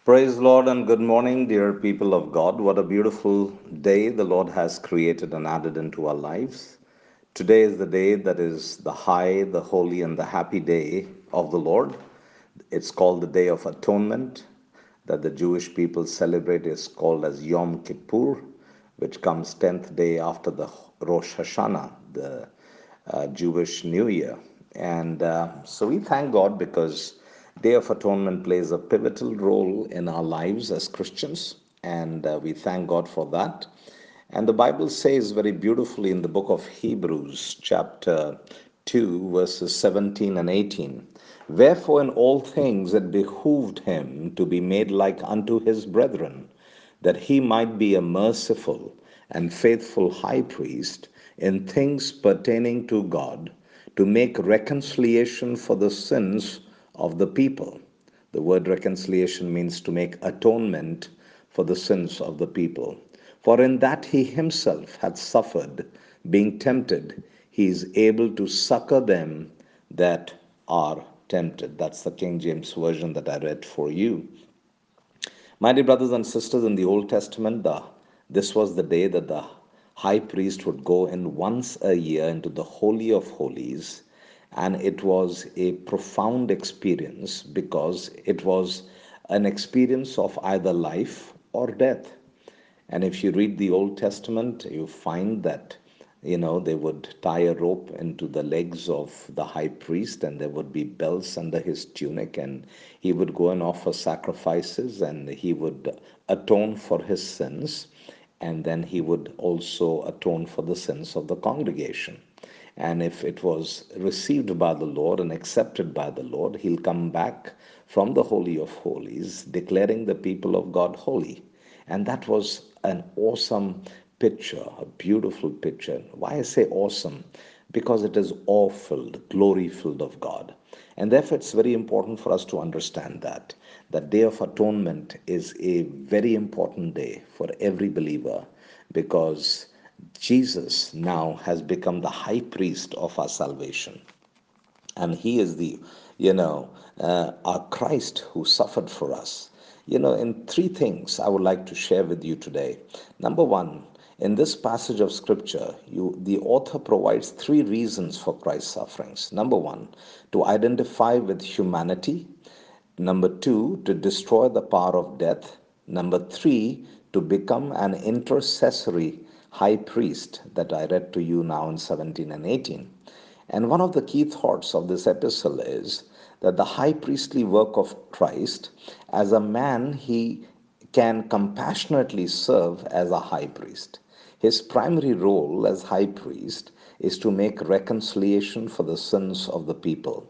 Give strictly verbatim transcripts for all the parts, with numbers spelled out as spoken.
Praise the Lord and good morning, dear people of God. What a beautiful day the Lord has created and added into our lives. Today is the day that is the high, the holy, and the happy day of the Lord. It's called the Day of Atonement, that the Jewish people celebrate. Is called as Yom Kippur, which comes tenth day after the Rosh Hashanah, the uh, Jewish New Year. And uh, so we thank God because Day of Atonement plays a pivotal role in our lives as Christians, and uh, we thank God for that. And the Bible says very beautifully in the book of Hebrews, chapter two, verses seventeen and eighteen, wherefore in all things it behooved him to be made like unto his brethren, that he might be a merciful and faithful high priest in things pertaining to God, to make reconciliation for the sins of the people. The word reconciliation means to make atonement for the sins of the people. For in that he himself hath suffered, being tempted, he is able to succor them that are tempted. That's the King James Version that I read for you. My dear brothers and sisters, in the Old Testament, the, this was the day that the high priest would go in once a year into the Holy of Holies, and it was a profound experience because it was an experience of either life or death. And if you read the Old Testament, you find that, you know, they would tie a rope into the legs of the high priest, and there would be bells under his tunic, and he would go and offer sacrifices, and he would atone for his sins, and then he would also atone for the sins of the congregation. And if it was received by the Lord and accepted by the Lord, he'll come back from the Holy of Holies, declaring the people of God holy. And that was an awesome picture, a beautiful picture. Why I say awesome? Because it is awe filled, glory filled of God. And therefore, it's very important for us to understand that. That Day of Atonement is a very important day for every believer because Jesus now has become the high priest of our salvation. And he is the, you know, uh, our Christ who suffered for us. You know, in three things I would like to share with you today. Number one, in this passage of scripture, you, the author provides three reasons for Christ's sufferings. Number one, to identify with humanity. Number two, to destroy the power of death. Number three, to become an intercessory high priest that I read to you now in seventeen and eighteen. And one of the key thoughts of this epistle is that the high priestly work of Christ, as a man, he can compassionately serve as a high priest. His primary role as high priest is to make reconciliation for the sins of the people.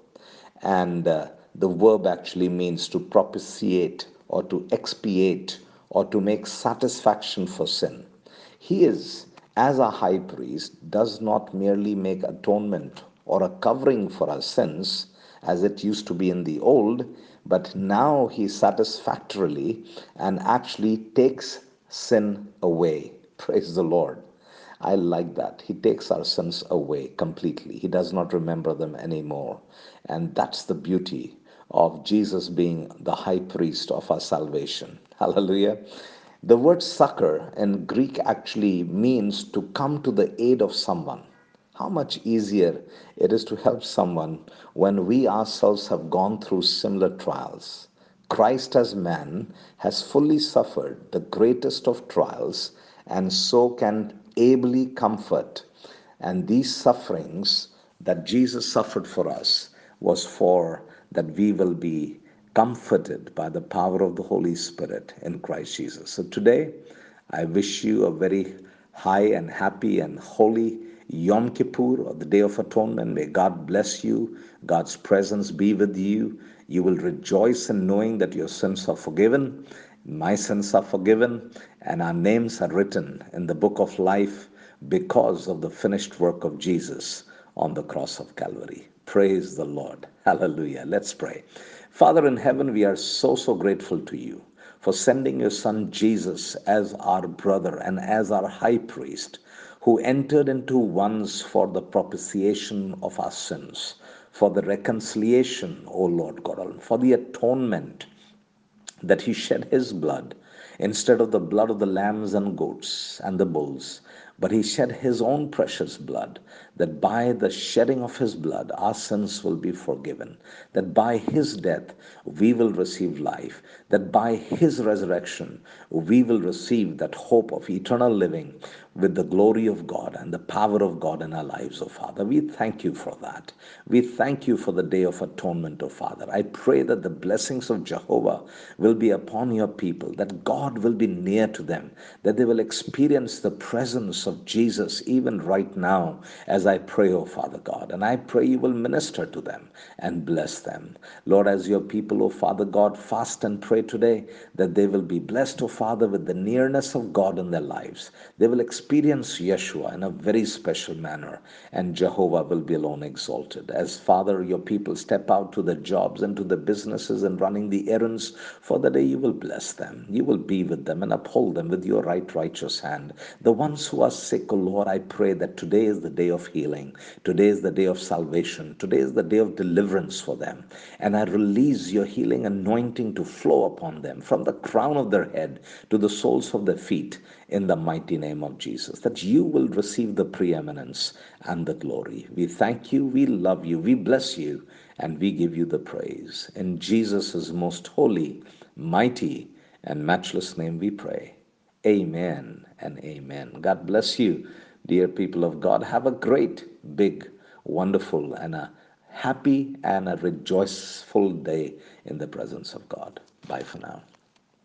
And uh, the verb actually means to propitiate or to expiate or to make satisfaction for sin. He is, as a high priest, does not merely make atonement or a covering for our sins as it used to be in the old, but now he satisfactorily and actually takes sin away. Praise the Lord. I like that. He takes our sins away completely. He does not remember them anymore. And that's the beauty of Jesus being the high priest of our salvation. Hallelujah. The word succor in Greek actually means to come to the aid of someone. How much easier it is to help someone when we ourselves have gone through similar trials. Christ as man has fully suffered the greatest of trials and so can ably comfort. And these sufferings that Jesus suffered for us was for that we will be comforted by the power of the Holy Spirit in Christ Jesus. So today, I wish you a very high and happy and holy Yom Kippur, or the Day of Atonement. May God bless you. God's presence be with you. You will rejoice in knowing that your sins are forgiven. My sins are forgiven, and our names are written in the book of life because of the finished work of Jesus on the cross of Calvary. Praise the Lord. Hallelujah. Let's pray. Father in heaven, we are so, so grateful to you for sending your son Jesus as our brother and as our high priest, who entered into once for the propitiation of our sins, for the reconciliation, O Lord God, for the atonement that he shed his blood instead of the blood of the lambs and goats and the bulls, but he shed his own precious blood, that by the shedding of his blood our sins will be forgiven, that by his death we will receive life, that by his resurrection we will receive that hope of eternal living with the glory of God and the power of God in our lives, oh Father. We thank you for that. We thank you for the day of atonement, oh Father. I pray that the blessings of Jehovah will be upon your people, that God will be near to them, that they will experience the presence of Jesus even right now as I pray, oh Father God. And I pray you will minister to them and bless them. Lord, as your people, oh Father God, fast and pray today, that they will be blessed, oh Father, with the nearness of God in their lives. They will experience Yeshua in a very special manner, and Jehovah will be alone exalted. As Father, your people step out to the jobs and to the businesses and running the errands for the day, you will bless them. You will be with them and uphold them with your right righteous hand. The ones who are sick, O Lord, I pray that today is the day of healing. Today is the day of salvation. Today is the day of deliverance for them. And I release your healing anointing to flow upon them from the crown of their head to the soles of their feet in the mighty name of Jesus, that you will receive the preeminence and the glory. We thank you, we love you, we bless you, and we give you the praise. In Jesus' most holy, mighty, and matchless name we pray. Amen and amen. God bless you, dear people of God. Have a great, big, wonderful, and a happy and a rejoiceful day in the presence of God. Bye for now.